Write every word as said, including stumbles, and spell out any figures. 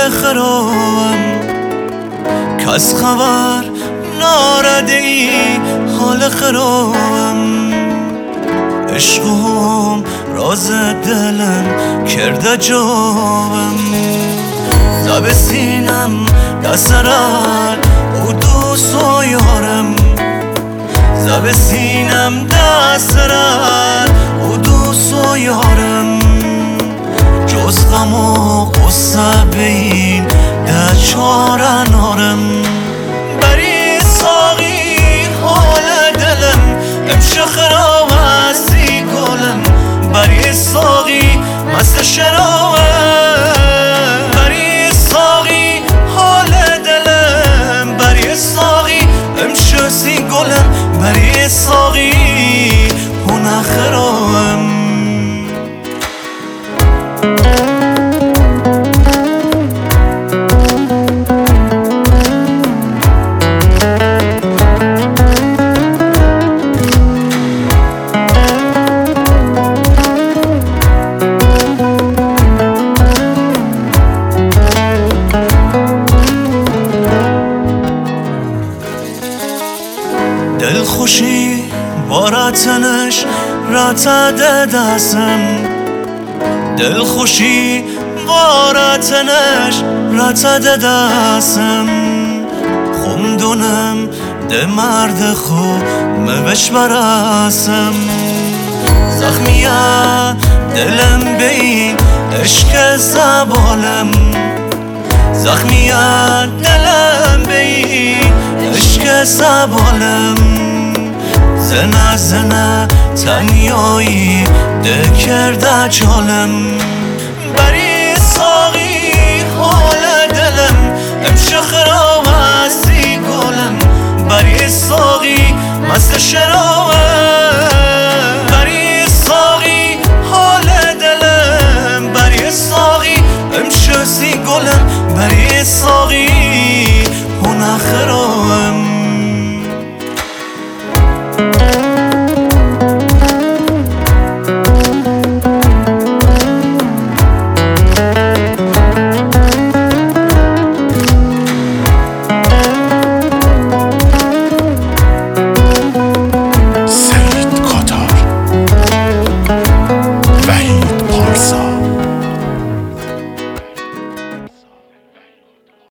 خرابم کس خبر نارده ای حال خرابم عشقم راز دلم کرده جابم زب سینم دسرال او دوست و یارم زب سینم دسرال او دوست و یارم جز غم و غصه بین ده چاره نارم بری ساقی حال دلم امشه خراب هستی گلم بری ساقی مست شرابم بری ساقی حال دلم بری ساقی امشه سی گلم بری ساقی هنه خرابم دل خوشی بارتنش رتده دستم دل خوشی بارتنش رتده دستم خوندونم ده مرد خوب مبش برسم زخمیه دلم بین عشق زبالم زخمیه دلم بین عشق زبالم زنه زنه تنیایی ده کرده جالم بری ساقی حال دلم امشه خراب هستی گلم بری ساقی مست شرابم